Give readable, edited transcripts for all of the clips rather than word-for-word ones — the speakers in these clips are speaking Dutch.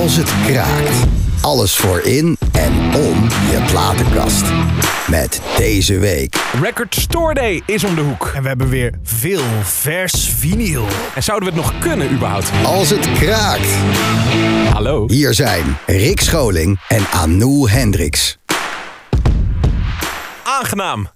Als het kraakt. Alles voor in en om je platenkast. Met deze week Record Store Day is om de hoek. En we hebben weer veel vers vinyl. En zouden we het nog kunnen überhaupt? Als het kraakt. Hallo. Hier zijn Rick Scholing en Anouk Hendricks. Aangenaam.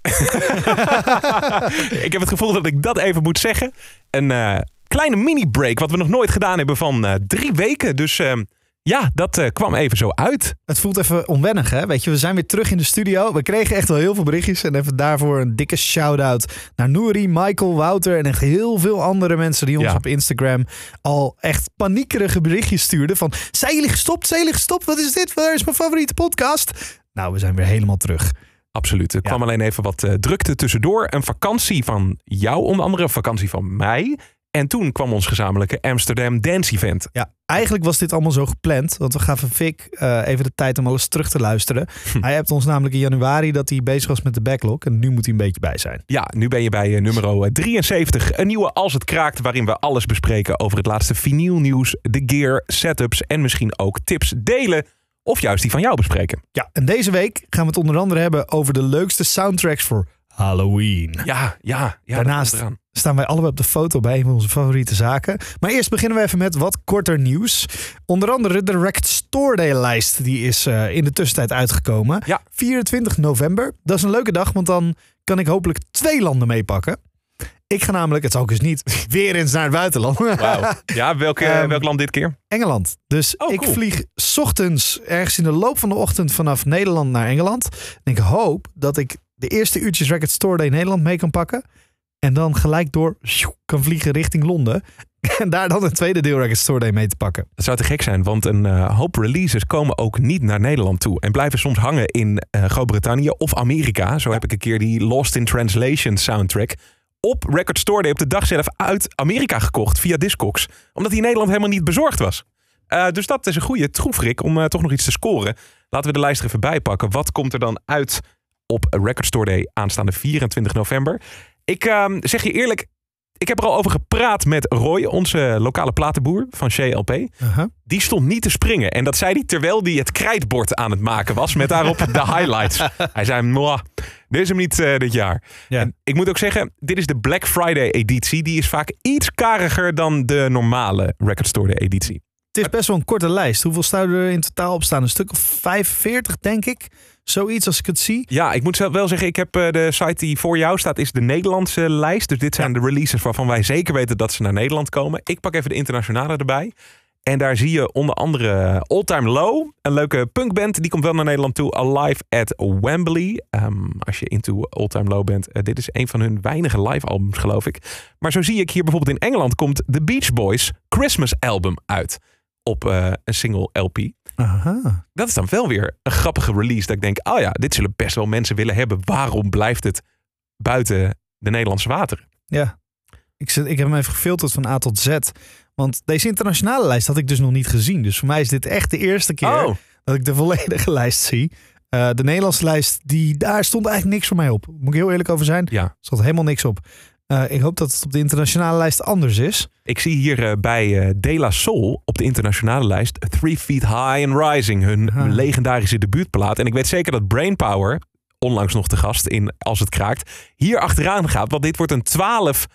Ik heb het gevoel dat ik dat even moet zeggen. Een kleine mini-break, wat we nog nooit gedaan hebben van 3 weken. Dus ja, dat kwam even zo uit. Het voelt even onwennig, hè? Weet je, we zijn weer terug in de studio. We kregen echt wel heel veel berichtjes. En even daarvoor een dikke shout-out naar Nouri, Michael, Wouter en echt heel veel andere mensen die ons op Instagram al echt paniekerige berichtjes stuurden. Van, zijn jullie gestopt? Zijn jullie gestopt? Wat is dit? Waar is mijn favoriete podcast? Nou, we zijn weer helemaal terug. Absoluut. Er kwam alleen even wat drukte tussendoor. Een vakantie van jou onder andere, een vakantie van mij. En toen kwam ons gezamenlijke Amsterdam Dance Event. Ja, eigenlijk was dit allemaal zo gepland. Want we gaven Vic even de tijd om alles terug te luisteren. Hij hebt ons namelijk in januari dat hij bezig was met de backlog. En nu moet hij een beetje bij zijn. Ja, nu ben je bij nummer 73. Een nieuwe Als het kraakt, waarin we alles bespreken over het laatste vinylnieuws, de gear, setups en misschien ook tips delen. Of juist die van jou bespreken. Ja, en deze week gaan we het onder andere hebben over de leukste soundtracks voor Halloween. Ja. Daarnaast staan wij allebei op de foto bij een van onze favoriete zaken. Maar eerst beginnen we even met wat korter nieuws. Onder andere de Record Store Day lijst. Die is in de tussentijd uitgekomen. Ja. 24 november. Dat is een leuke dag, want dan kan ik hopelijk 2 landen meepakken. Ik ga namelijk, het zal ik dus niet, weer eens naar het buitenland. Wauw. Ja, welk land dit keer? Engeland. Dus ik vlieg 's ochtends ergens in de loop van de ochtend vanaf Nederland naar Engeland. En ik hoop dat ik de eerste uurtjes Record Store Day Nederland mee kan pakken. En dan gelijk door kan vliegen richting Londen. En daar dan een tweede deel Record Store Day mee te pakken. Dat zou te gek zijn, want een hoop releases komen ook niet naar Nederland toe. En blijven soms hangen in Groot-Brittannië of Amerika. Zo heb ik een keer die Lost in Translation soundtrack op Record Store Day op de dag zelf uit Amerika gekocht via Discogs. Omdat die in Nederland helemaal niet bezorgd was. Dus dat is een goede troef, Rick, om toch nog iets te scoren. Laten we de lijst er even bij pakken. Wat komt er dan uit op Record Store Day aanstaande 24 november? Ik zeg je eerlijk, ik heb er al over gepraat met Roy, onze lokale platenboer van Shea LP. Die stond niet te springen. En dat zei hij terwijl hij het krijtbord aan het maken was met daarop de highlights. Hij zei, dit is hem niet dit jaar. Ja. En ik moet ook zeggen, dit is de Black Friday editie. Die is vaak iets kariger dan de normale Record Store Day editie. Het is best wel een korte lijst. Hoeveel zouden er in totaal op staan? Een stuk of 45, denk ik. Zoiets als ik het zie. Ja, ik moet wel zeggen, ik heb de site die voor jou staat, is de Nederlandse lijst. Dus dit zijn de releases waarvan wij zeker weten dat ze naar Nederland komen. Ik pak even de internationale erbij. En daar zie je onder andere All Time Low. Een leuke punkband, die komt wel naar Nederland toe. Alive at Wembley. Als je into All Time Low bent. Dit is een van hun weinige live albums, geloof ik. Maar zo zie ik hier bijvoorbeeld in Engeland komt The Beach Boys Christmas album uit. Op een single LP. Aha. Dat is dan wel weer een grappige release. Dat ik denk, oh ja, dit zullen best wel mensen willen hebben. Waarom blijft het buiten de Nederlandse wateren? Ja, ik heb hem even gefilterd van A tot Z. Want deze internationale lijst had ik dus nog niet gezien. Dus voor mij is dit echt de eerste keer dat ik de volledige lijst zie. De Nederlandse lijst, daar stond eigenlijk niks voor mij op. Moet ik heel eerlijk over zijn. Ja. Er stond helemaal niks op. Ik hoop dat het op de internationale lijst anders is. Ik zie hier bij De La Soul op de internationale lijst 3 Feet High and Rising. Hun legendarische debuutplaat. En ik weet zeker dat Brainpower, onlangs nog te gast in Als het kraakt, hier achteraan gaat. Want dit wordt een 12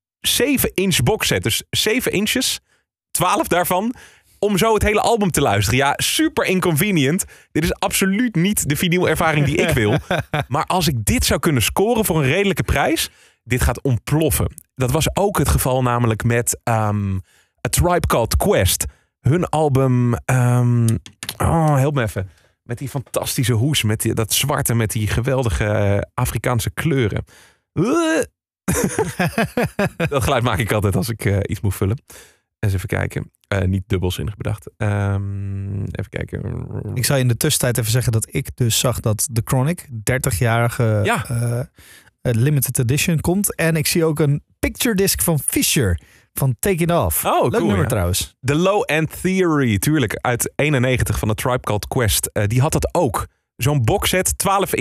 7-inch boxset. Dus 7 inches, 12 daarvan, om zo het hele album te luisteren. Ja, super inconvenient. Dit is absoluut niet de vinylervaring die ik wil. Maar als ik dit zou kunnen scoren voor een redelijke prijs, dit gaat ontploffen. Dat was ook het geval namelijk met A Tribe Called Quest. Hun album, help me even. Met die fantastische hoes, met dat zwarte, met die geweldige Afrikaanse kleuren. Dat geluid maak ik altijd als ik iets moet vullen. Eens even kijken. Niet dubbelzinnig bedacht. Even kijken. Ik zou in de tussentijd even zeggen dat ik dus zag dat The Chronic, 30-jarige limited edition komt. En ik zie ook een picture disc van Fisher van Take It Off. Oh, leuk cool, nummer trouwens. The Low End Theory, tuurlijk, uit 91 van de Tribe Called Quest. Die had dat ook. Zo'n boxset,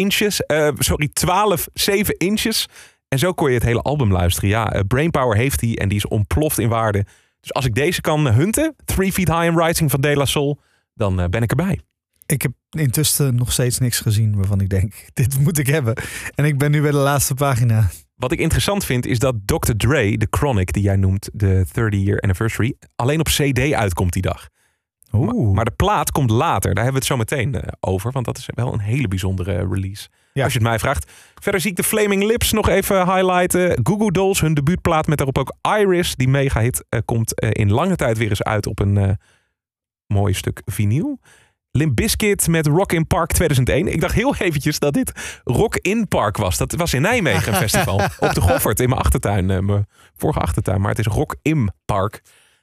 12 7 inches. En zo kon je het hele album luisteren. Ja, Brainpower heeft die en die is ontploft in waarde. Dus als ik deze kan hunten, 3 Feet High and Rising van De La Soul, dan ben ik erbij. Ik heb intussen nog steeds niks gezien waarvan ik denk, dit moet ik hebben. En ik ben nu bij de laatste pagina. Wat ik interessant vind is dat Dr. Dre, de Chronic die jij noemt, de 30-year anniversary, alleen op CD uitkomt die dag. Maar de plaat komt later. Daar hebben we het zo meteen over. Want dat is wel een hele bijzondere release. Ja. Als je het mij vraagt. Verder zie ik de Flaming Lips nog even highlighten. Goo Goo Dolls, hun debuutplaat met daarop ook Iris. Die mega hit komt in lange tijd weer eens uit op een mooi stuk vinyl. Limp Bizkit met Rock in Park 2001. Ik dacht heel eventjes dat dit Rock in Park was. Dat was in Nijmegen een festival. Op de Goffert in mijn achtertuin. Mijn vorige achtertuin. Maar het is Rock in Park.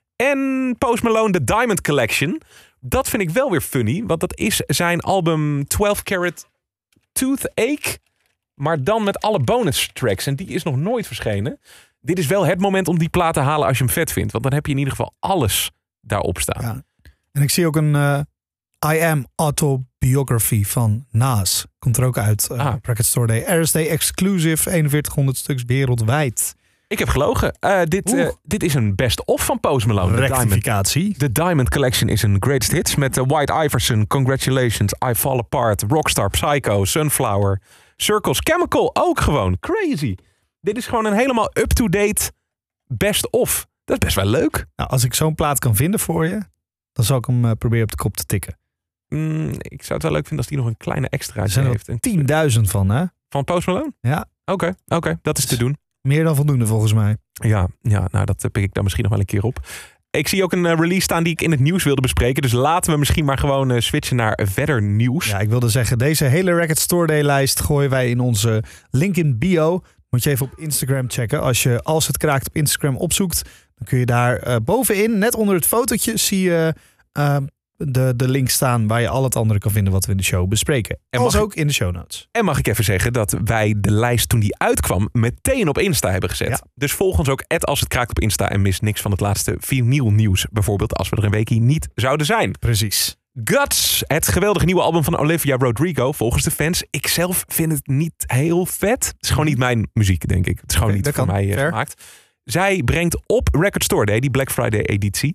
En Post Malone, The Diamond Collection. Dat vind ik wel weer funny. Want dat is zijn album 12 Karat Toothache. Maar dan met alle bonus tracks. En die is nog nooit verschenen. Dit is wel het moment om die plaat te halen als je hem vet vindt. Want dan heb je in ieder geval alles daarop staan. Ja. En ik zie ook een I Am Autobiography van Nas. Komt er ook uit. Record Store Day. RSD Exclusive. 4100 stuks wereldwijd. Ik heb gelogen. Dit is een best-of van Post Malone. Rectificatie. The Diamond Collection is een greatest hits met White Iverson, Congratulations, I Fall Apart, Rockstar, Psycho, Sunflower, Circles, Chemical ook gewoon. Crazy. Dit is gewoon een helemaal up-to-date best-of. Dat is best wel leuk. Nou, als ik zo'n plaat kan vinden voor je, dan zal ik hem proberen op de kop te tikken. Ik zou het wel leuk vinden als die nog een kleine extra heeft. Er 10.000 van, hè? Van Post Malone? Ja. Oké, dat is te doen. Meer dan voldoende volgens mij. Ja, nou dat pik ik dan misschien nog wel een keer op. Ik zie ook een release staan die ik in het nieuws wilde bespreken. Dus laten we misschien maar gewoon switchen naar verder nieuws. Ja, ik wilde zeggen, deze hele Record Store Day lijst gooien wij in onze link in bio. Moet je even op Instagram checken. Als het kraakt op Instagram opzoekt, dan kun je daar bovenin, net onder het fotootje, zie je de link staan waar je al het andere kan vinden wat we in de show bespreken. En ook in de show notes. En mag ik even zeggen dat wij de lijst toen die uitkwam meteen op Insta hebben gezet. Ja. Dus volg ons ook als het kraakt op Insta en mis niks van het laatste vinyl nieuws. Bijvoorbeeld als we er een weekje niet zouden zijn. Precies. Guts, het geweldige nieuwe album van Olivia Rodrigo. Volgens de fans. Ik zelf vind het niet heel vet. Het is gewoon niet mijn muziek, denk ik. Het is gewoon niet voor mij gemaakt. Zij brengt op Record Store Day, die Black Friday editie,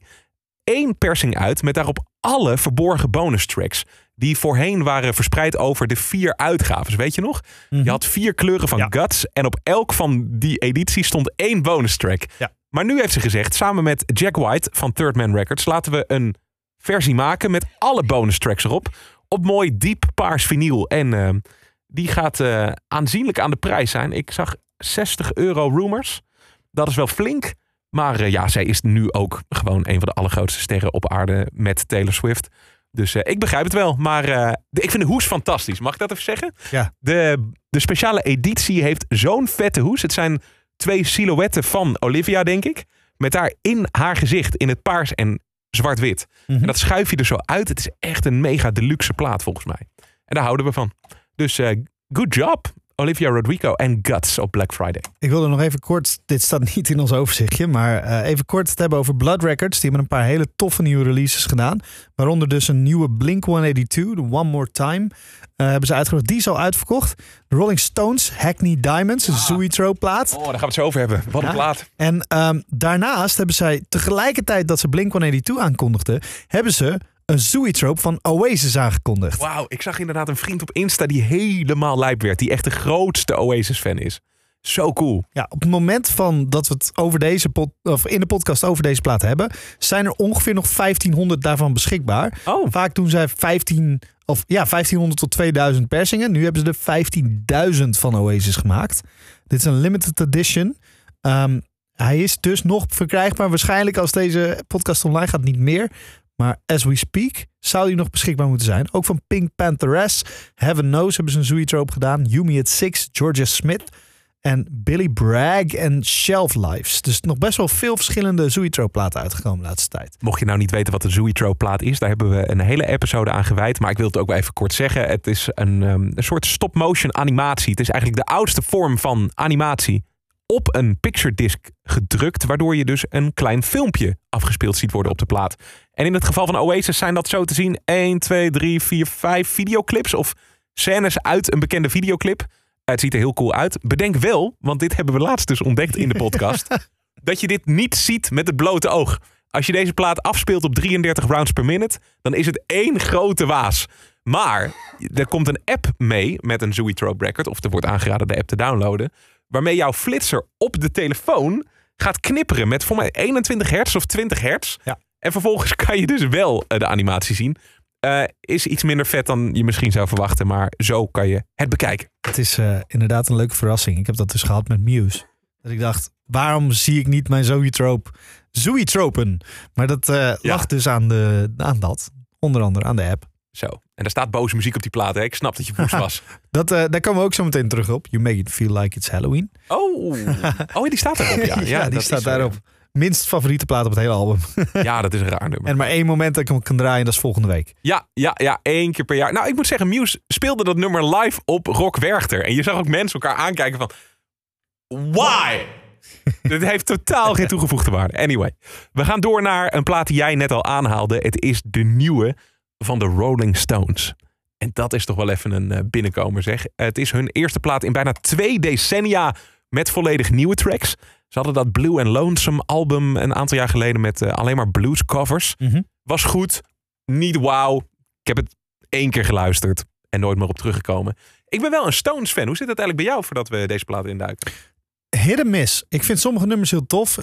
1 persing uit met daarop alle verborgen bonus tracks. Die voorheen waren verspreid over de 4 uitgaves. Weet je nog? Je had 4 kleuren van Guts. En op elk van die edities stond 1 bonus track. Ja. Maar nu heeft ze gezegd, samen met Jack White van Third Man Records, laten we een versie maken met alle bonus tracks erop. Op mooi diep paars vinyl. En die gaat aanzienlijk aan de prijs zijn. Ik zag €60 Rumors. Dat is wel flink. Maar zij is nu ook gewoon een van de allergrootste sterren op aarde met Taylor Swift. Dus ik begrijp het wel. Maar ik vind de hoes fantastisch. Mag ik dat even zeggen? Ja. De speciale editie heeft zo'n vette hoes. Het zijn 2 silhouetten van Olivia, denk ik. Met daar in haar gezicht in het paars en zwart-wit. En dat schuif je er zo uit. Het is echt een mega deluxe plaat volgens mij. En daar houden we van. Dus good job. Olivia Rodrigo en Guts op Black Friday. Ik wilde nog even kort, dit staat niet in ons overzichtje, maar even kort het hebben over Blood Records. Die hebben een paar hele toffe nieuwe releases gedaan. Waaronder dus een nieuwe Blink-182, de One More Time. Hebben ze uitgebracht. Die is al uitverkocht. De Rolling Stones, Hackney Diamonds, een Zoetrope-plaat. Daar gaan we het zo over hebben. Wat een plaat. En daarnaast hebben zij tegelijkertijd dat ze Blink-182 aankondigden, hebben ze een Zoetrope van Oasis aangekondigd. Wauw, ik zag inderdaad een vriend op Insta die helemaal lijp werd. Die echt de grootste Oasis-fan is. Zo cool. Ja, op het moment van dat we het over in de podcast over deze plaat hebben, zijn er ongeveer nog 1500 daarvan beschikbaar. Oh. Vaak doen zij 1500 tot 2000 persingen. Nu hebben ze er 15.000 van Oasis gemaakt. Dit is een limited edition. Hij is dus nog verkrijgbaar. Waarschijnlijk als deze podcast online gaat niet meer. Maar as we speak zou die nog beschikbaar moeten zijn. Ook van Pink Pantheress, Heaven Knows hebben ze een Zoetrope gedaan. Yumi at Six, Georgia Smith en Billy Bragg en Shelf Lives. Dus nog best wel veel verschillende Zoetrope platen uitgekomen de laatste tijd. Mocht je nou niet weten wat een Zoetrope plaat is, daar hebben we een hele episode aan gewijd. Maar ik wil het ook wel even kort zeggen. Het is een soort stop-motion animatie. Het is eigenlijk de oudste vorm van animatie op een picture disc gedrukt, waardoor je dus een klein filmpje afgespeeld ziet worden op de plaat. En in het geval van Oasis zijn dat zo te zien 1, 2, 3, 4, 5 videoclips of scènes uit een bekende videoclip. Het ziet er heel cool uit. Bedenk wel, want dit hebben we laatst dus ontdekt in de podcast, dat je dit niet ziet met het blote oog. Als je deze plaat afspeelt op 33 rounds per minute, dan is het één grote waas. Maar er komt een app mee met een Zoetrope record, of er wordt aangeraden de app te downloaden, waarmee jouw flitser op de telefoon gaat knipperen met voor mij 21 hertz of 20 hertz. Ja. En vervolgens kan je dus wel de animatie zien. Is iets minder vet dan je misschien zou verwachten, maar zo kan je het bekijken. Het is inderdaad een leuke verrassing. Ik heb dat dus gehad met Muse. Dat ik dacht, waarom zie ik niet mijn Zoetropen? Maar dat lag dus aan dat. Onder andere aan de app. Zo. En er staat boze muziek op die plaat. Hè? Ik snap dat je woest was. Daar komen we ook zo meteen terug op. You make it feel like it's Halloween. Oh, die staat erop. Ja, ja die staat daarop. Minst favoriete plaat op het hele album. Ja, dat is een raar nummer. En maar één moment dat ik hem kan draaien, dat is volgende week. Ja, 1 keer per jaar. Nou, ik moet zeggen, Muse speelde dat nummer live op Rock Werchter. En je zag ook mensen elkaar aankijken van... Why? Dit heeft totaal geen toegevoegde waarde. Anyway, we gaan door naar een plaat die jij net al aanhaalde. Het is de nieuwe van de Rolling Stones. En dat is toch wel even een binnenkomer, zeg. Het is hun eerste plaat in bijna 2 decennia met volledig nieuwe tracks. Ze hadden dat Blue and Lonesome album een aantal jaar geleden met alleen maar blues covers. Mm-hmm. Was goed, niet wauw. Ik heb het 1 keer geluisterd en nooit meer op teruggekomen. Ik ben wel een Stones fan. Hoe zit dat eigenlijk bij jou voordat we deze plaat induiken? Hit and miss. Ik vind sommige nummers heel tof.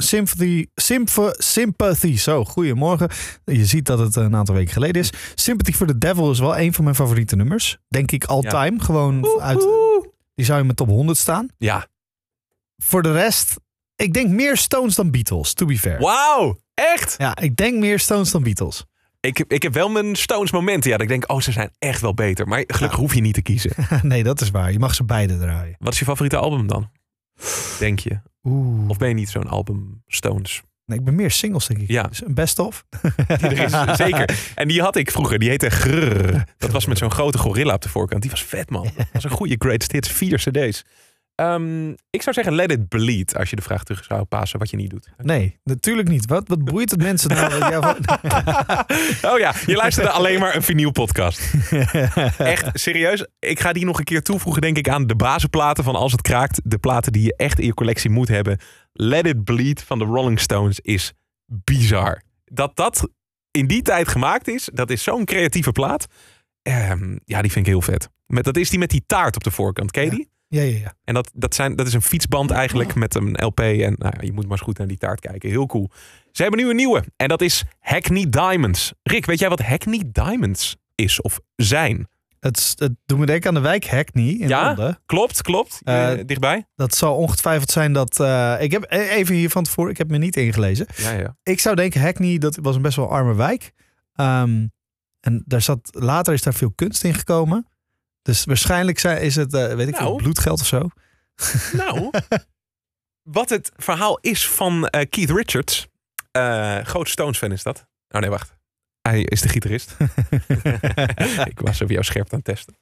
Sympathy. Zo, goedemorgen. Je ziet dat het een aantal weken geleden is. Sympathy for the Devil is wel een van mijn favoriete nummers. Denk ik all time. Gewoon die zou in mijn top 100 staan. Ja. Voor de rest, ik denk meer Stones dan Beatles, to be fair. Wauw, echt? Ja, ik denk meer Stones dan Beatles. Ik heb wel mijn Stones momenten. Ja, dat ik denk, ze zijn echt wel beter. Maar gelukkig hoef je niet te kiezen. Nee, dat is waar. Je mag ze beide draaien. Wat is je favoriete album dan? Denk je? Of ben je niet zo'n album Stones? Nee, ik ben meer singles, denk ik. Ja. Dus een best-of. Er is, zeker. En die had ik vroeger. Die heette Grrr. Dat was met zo'n grote gorilla op de voorkant. Die was vet, man. Dat was een goede greatest hits. 4 cd's. Ik zou zeggen let it bleed. Als je de vraag terug zou passen wat je niet doet. Nee, natuurlijk niet. Wat boeit het mensen nou? Oh ja, je luisterde alleen maar een vinyl podcast. Echt, serieus. Ik ga die nog een keer toevoegen denk ik aan de basisplaten van Als het kraakt. De platen die je echt in je collectie moet hebben. Let it bleed van de Rolling Stones is bizar. Dat in die tijd gemaakt is, dat is zo'n creatieve plaat. Ja, die vind ik heel vet. Dat is die met die taart op de voorkant. Ken je die? Ja. En dat is een fietsband eigenlijk met een LP. En je moet maar eens goed naar die taart kijken. Heel cool. Ze hebben nu een nieuwe. En dat is Hackney Diamonds. Rick, weet jij wat Hackney Diamonds is of zijn? Het doet me denken aan de wijk Hackney in Londen. Klopt. Dichtbij. Dat zal ongetwijfeld zijn dat... ik heb even hier van tevoren... Ik heb me niet ingelezen. Ja. Ik zou denken Hackney, dat was een best wel arme wijk. En later is daar veel kunst in gekomen. Dus waarschijnlijk is het, veel, bloedgeld of zo. Nou, wat het verhaal is van Keith Richards. Groot Stones-fan is dat. Oh nee, wacht. Hij is de gitarist. Ik was over jou scherp aan het testen.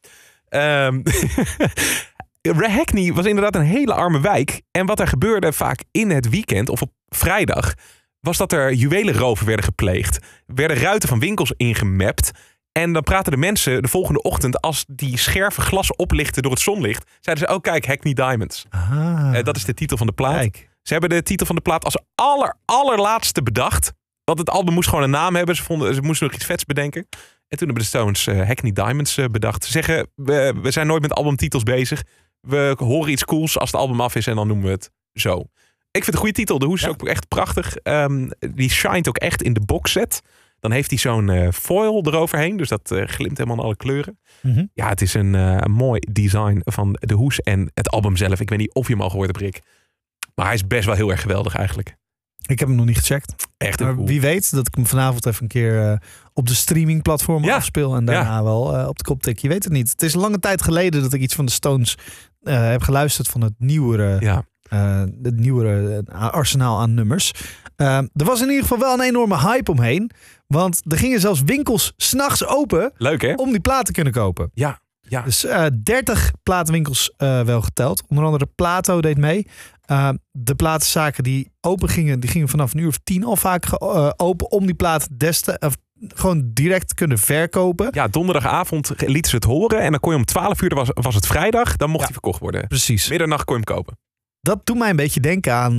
Hackney was inderdaad een hele arme wijk. En wat er gebeurde vaak in het weekend of op vrijdag... was dat er juwelenroven werden gepleegd. Werden ruiten van winkels ingemapt... En dan praten de mensen de volgende ochtend... als die scherven glas oplichten door het zonlicht... zeiden ze, kijk, Hackney Diamonds. Dat is de titel van de plaat. Kijk. Ze hebben de titel van de plaat als allerlaatste bedacht. Want het album moest gewoon een naam hebben. Ze moesten nog iets vets bedenken. En toen hebben de Stones Hackney Diamonds bedacht. Ze zeggen, we zijn nooit met albumtitels bezig. We horen iets cools als het album af is... en dan noemen we het zo. Ik vind het een goede titel. De hoes is ook echt prachtig. Die shined ook echt in de boxset... Dan heeft hij zo'n foil eroverheen. Dus dat glimt helemaal in alle kleuren. Mm-hmm. Ja, het is een mooi design van de hoes en het album zelf. Ik weet niet of je hem al gehoord hebt, Rick. Maar hij is best wel heel erg geweldig eigenlijk. Ik heb hem nog niet gecheckt. Echt heel maar cool. Wie weet dat ik hem vanavond even een keer op de streamingplatformen afspeel. En daarna wel op de kop tik. Je weet het niet. Het is een lange tijd geleden dat ik iets van de Stones heb geluisterd van het nieuwere... het nieuwere arsenaal aan nummers. Er was in ieder geval wel een enorme hype omheen. Want er gingen zelfs winkels 's nachts open. Leuk, hè? Om die platen te kunnen kopen. Ja. Dus 30 platenwinkels wel geteld. Onder andere Plato deed mee. De platenzaken die open gingen, die gingen vanaf 9:00 al vaak open om die platen gewoon direct kunnen verkopen. Ja, donderdagavond lieten ze het horen. En dan kon je om 12:00, was het vrijdag, dan mocht hij verkocht worden. Precies. Middernacht kon je hem kopen. Dat doet mij een beetje denken aan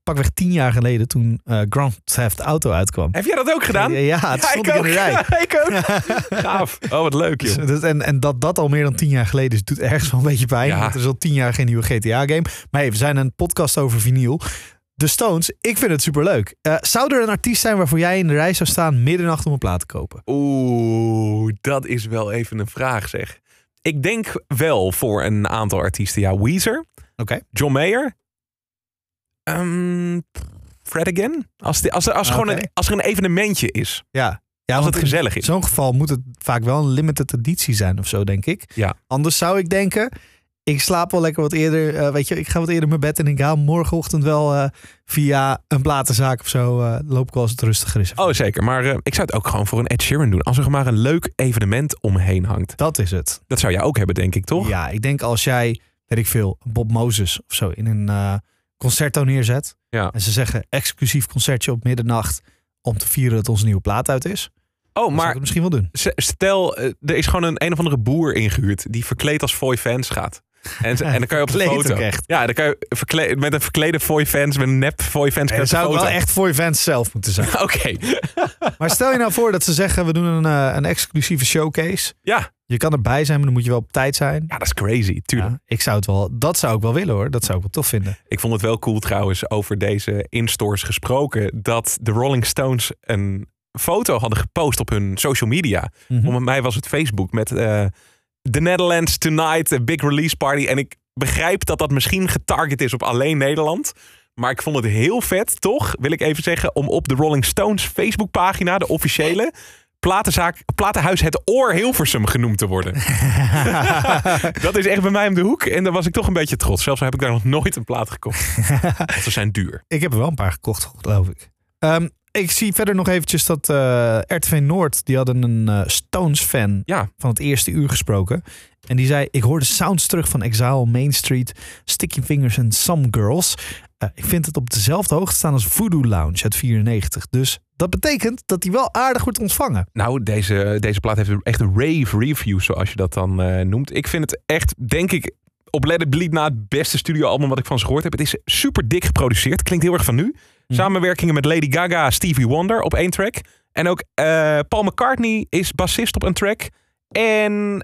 pakweg 10 jaar geleden toen Grand Theft Auto uitkwam. Heb jij dat ook gedaan? Ja, het stond ik in de rij. Ik ook. Gaaf. Oh, wat leuk, joh. Dus, en dat al meer dan 10 jaar geleden is, doet ergens wel een beetje pijn. Ja. Want er is al 10 jaar geen nieuwe GTA-game. Maar hey, we zijn een podcast over vinyl. De Stones, ik vind het superleuk. Zou er een artiest zijn waarvoor jij in de rij zou staan middernacht om een plaat te kopen? Oeh, dat is wel even een vraag, zeg. Ik denk wel voor een aantal artiesten. Ja, Weezer. Okay. John Mayer. Fred Again. Als er een evenementje is. Ja, als het gezellig is. In zo'n geval moet het vaak wel een limited editie zijn of zo, denk ik. Ja. Anders zou ik denken, ik slaap wel lekker wat eerder. Ik ga wat eerder mijn bed en ik ga morgenochtend wel via een platenzaak of zo loop ik wel als het rustiger is. Oh, zeker. Maar ik zou het ook gewoon voor een Ed Sheeran doen. Als er maar een leuk evenement omheen hangt. Dat is het. Dat zou jij ook hebben, denk ik, toch? Ja, ik denk als jij, weet ik veel, Bob Moses of zo in een concerto neerzet. Ja. En ze zeggen exclusief concertje op middernacht om te vieren dat onze nieuwe plaat uit is. Oh, maar het misschien wel doen. Stel, er is gewoon een of andere boer ingehuurd die verkleed als Foy Fans gaat. En dan kan je op de foto. Ja, dan kan je met een verklede Foy Fans, met een nep Foy Fans. Dat zou wel echt Foy Fans zelf moeten zijn. Oké. Maar stel je nou voor dat ze zeggen, we doen een exclusieve showcase. Ja. Je kan erbij zijn, maar dan moet je wel op tijd zijn. Ja, dat is crazy, tuurlijk. Ja, dat zou ik wel willen, hoor. Dat zou ik wel tof vinden. Ik vond het wel cool trouwens, over deze in-stores gesproken, dat de Rolling Stones een foto hadden gepost op hun social media. Voor mij was het Facebook met The Netherlands Tonight, a big release party. En ik begrijp dat misschien getarget is op alleen Nederland. Maar ik vond het heel vet, toch? Wil ik even zeggen, om op de Rolling Stones Facebookpagina, de officiële, platenhuis Het Oor Hilversum genoemd te worden. Dat is echt bij mij om de hoek. En daar was ik toch een beetje trots. Zelfs heb ik daar nog nooit een plaat gekocht. Want ze zijn duur. Ik heb er wel een paar gekocht, geloof ik. Ik zie verder nog eventjes dat RTV Noord, die hadden een Stones-fan van het eerste uur gesproken. En die zei, ik hoorde sounds terug van Exile, Main Street, Sticky Fingers en Some Girls. Ik vind het op dezelfde hoogte staan als Voodoo Lounge uit 94. Dus dat betekent dat die wel aardig wordt ontvangen. Nou, deze plaat heeft echt een rave review, zoals je dat dan noemt. Ik vind het echt, denk ik, op Let It Bleed na het beste studioalbum wat ik van ze gehoord heb. Het is super dik geproduceerd. Klinkt heel erg van nu. Samenwerkingen met Lady Gaga, Stevie Wonder op 1 track. En ook Paul McCartney is bassist op een track. En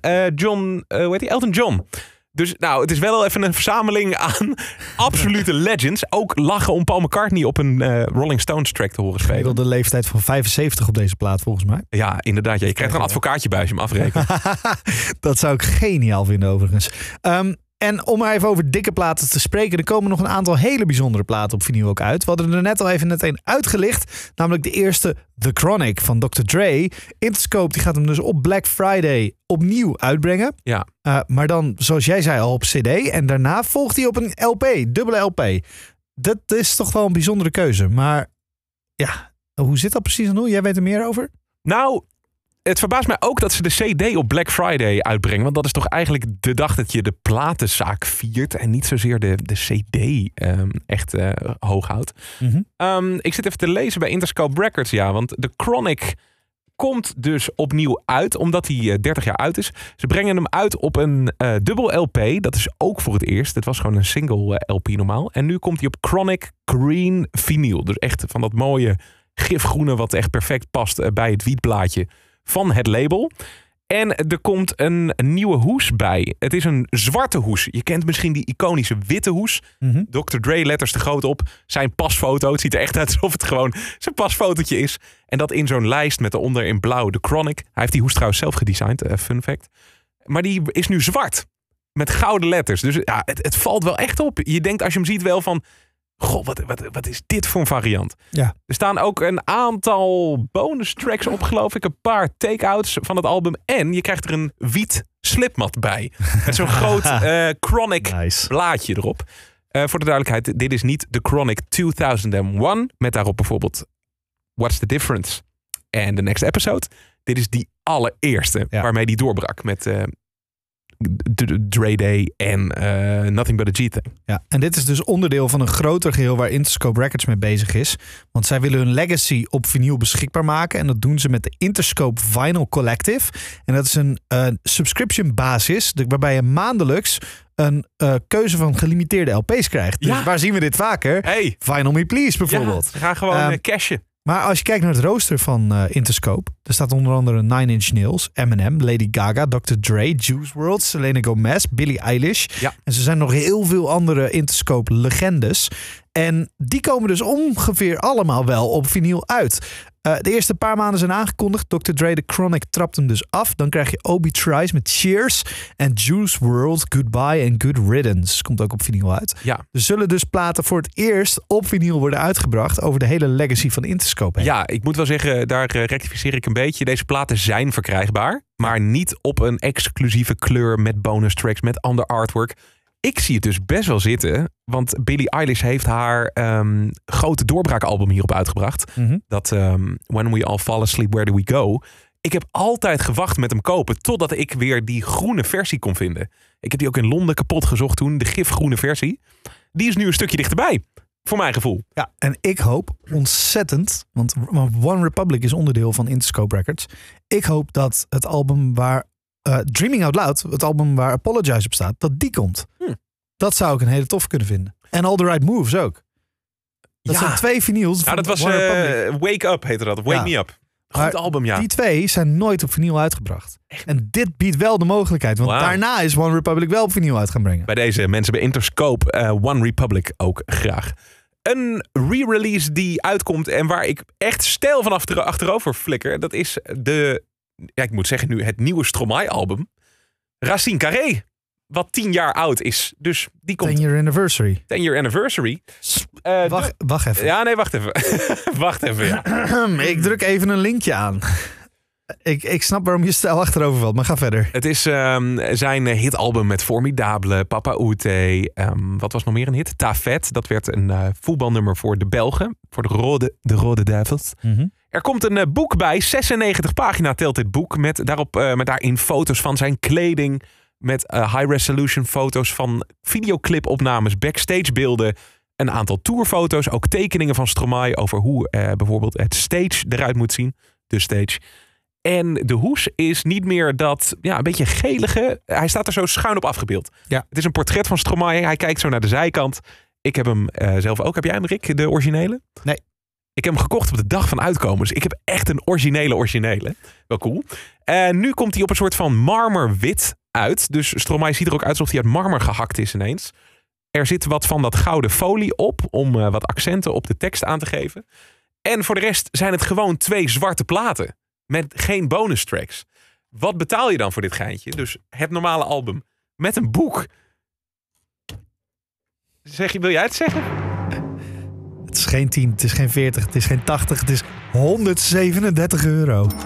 Elton John. Dus nou, het is wel even een verzameling aan absolute legends. Ook lachen om Paul McCartney op een Rolling Stones track te horen spelen. Ik wil de leeftijd van 75 op deze plaat, volgens mij. Ja, inderdaad. Ja, je krijgt er een advocaatje bij als je hem afrekent. Dat zou ik geniaal vinden, overigens. En om maar even over dikke platen te spreken, er komen nog een aantal hele bijzondere platen op vinyl ook uit. We hadden er net al even een uitgelicht, namelijk de eerste The Chronic van Dr. Dre. Interscope die gaat hem dus op Black Friday opnieuw uitbrengen. Ja. Maar dan, zoals jij zei, al op CD. En daarna volgt hij op een LP, dubbele LP. Dat is toch wel een bijzondere keuze. Maar ja, hoe zit dat precies aan hoe? Jij weet er meer over? Nou, het verbaast mij ook dat ze de CD op Black Friday uitbrengen. Want dat is toch eigenlijk de dag dat je de platenzaak viert. En niet zozeer de CD echt hoog houdt. Ik zit even te lezen bij Interscope Records. Ja, want de Chronic komt dus opnieuw uit. Omdat hij 30 jaar uit is. Ze brengen hem uit op een dubbel LP. Dat is ook voor het eerst. Het was gewoon een single LP normaal. En nu komt hij op Chronic Green Vinyl. Dus echt van dat mooie gifgroene wat echt perfect past bij het wietblaadje van het label. En er komt een nieuwe hoes bij. Het is een zwarte hoes. Je kent misschien die iconische witte hoes. Dr. Dre letters te groot op. Zijn pasfoto. Het ziet er echt uit alsof het gewoon zijn pasfotootje is. En dat in zo'n lijst met daaronder in blauw de Chronic. Hij heeft die hoes trouwens zelf gedesigned. Fun fact. Maar die is nu zwart. Met gouden letters. Dus ja, het valt wel echt op. Je denkt als je hem ziet wel van, goh, wat is dit voor een variant? Ja. Er staan ook een aantal bonus tracks op, geloof ik. Een paar take-outs van het album. En je krijgt er een wiet slipmat bij. Met zo'n groot Chronic blaadje erop. Voor de duidelijkheid, dit is niet de Chronic 2001. Met daarop bijvoorbeeld What's the Difference? En The Next Episode. Dit is die allereerste waarmee die doorbrak met Dre Day en Nothing But A G-Thing. Ja, en dit is dus onderdeel van een groter geheel waar Interscope Records mee bezig is. Want zij willen hun legacy op vinyl beschikbaar maken. En dat doen ze met de Interscope Vinyl Collective. En dat is een subscription basis waarbij je maandelijks een keuze van gelimiteerde LP's krijgt. Dus waar zien we dit vaker? Hey. Vinyl Me Please bijvoorbeeld. Ja, ga gewoon cashen. Maar als je kijkt naar het rooster van Interscope, er staat onder andere Nine Inch Nails, Eminem, Lady Gaga, Dr. Dre, Juice WRLD, Selena Gomez, Billie Eilish. Ja. En er zijn nog heel veel andere Interscope legendes. En die komen dus ongeveer allemaal wel op vinyl uit. De eerste paar maanden zijn aangekondigd. Dr. Dre, The Chronic trapt hem dus af. Dan krijg je Obi Trice met Cheers. En Juice WRLD, Goodbye and Good Riddance. Komt ook op vinyl uit. Ja. Er zullen dus platen voor het eerst op vinyl worden uitgebracht over de hele legacy van Interscope heen. Ja, ik moet wel zeggen, daar rectificeer ik een beetje. Deze platen zijn verkrijgbaar. Maar niet op een exclusieve kleur met bonus tracks, met ander artwork. Ik zie het dus best wel zitten. Want Billie Eilish heeft haar grote doorbraakalbum hierop uitgebracht. Mm-hmm. Dat When We All Fall Asleep, Where Do We Go. Ik heb altijd gewacht met hem kopen. Totdat ik weer die groene versie kon vinden. Ik heb die ook in Londen kapot gezocht toen. De gifgroene versie. Die is nu een stukje dichterbij. Voor mijn gevoel. Ja, en ik hoop ontzettend. Want One Republic is onderdeel van Interscope Records. Ik hoop dat het album waar Dreaming Out Loud, het album waar Apologize op staat, dat die komt. Dat zou ik een hele tof kunnen vinden. En All The Right Moves ook. Dat zijn 2 vinyls. Nou, dat was Wake Up heette dat. Wake Me Up. Goed album, ja. Die 2 zijn nooit op vinyl uitgebracht. Echt? En dit biedt wel de mogelijkheid. Want daarna is One Republic wel op vinyl uit gaan brengen. Bij deze mensen bij Interscope, One Republic ook graag. Een re-release die uitkomt en waar ik echt stijl van achterover flikker. Dat is ik moet zeggen nu het nieuwe Stromae-album. Racine Carré. Wat 10 jaar oud is. Dus die komt. 10 year anniversary. 10 year anniversary. Wacht even. Ja, nee, wacht even. Wacht even, ja. Ik druk even een linkje aan. Ik snap waarom je stijl achterover valt, maar ga verder. Het is zijn hitalbum met Formidable, Papa Oute. Wat was nog meer een hit? Tafet. Dat werd een voetbalnummer voor de Belgen. Voor de Rode Duivels. Mm-hmm. Er komt een boek bij. 96 pagina telt dit boek. Met daarin foto's van zijn kleding. Met high resolution foto's van videoclipopnames, backstage beelden. Een aantal tourfoto's. Ook tekeningen van Stromae over hoe bijvoorbeeld het stage eruit moet zien. De stage. En de hoes is niet meer dat een beetje gelige. Hij staat er zo schuin op afgebeeld. Ja. Het is een portret van Stromae. Hij kijkt zo naar de zijkant. Ik heb hem zelf ook. Heb jij hem, Rick, de originele? Nee. Ik heb hem gekocht op de dag van uitkomen. Dus ik heb echt een originele. Wel cool. En nu komt hij op een soort van marmerwit uit. Dus Stromae ziet er ook uit alsof hij uit marmer gehakt is ineens. Er zit wat van dat gouden folie op. Om wat accenten op de tekst aan te geven. En voor de rest zijn het gewoon 2 zwarte platen. Met geen bonus tracks. Wat betaal je dan voor dit geintje? Dus het normale album met een boek. Wil jij het zeggen? Het is geen 10, het is geen 40, het is geen 80, het is €137.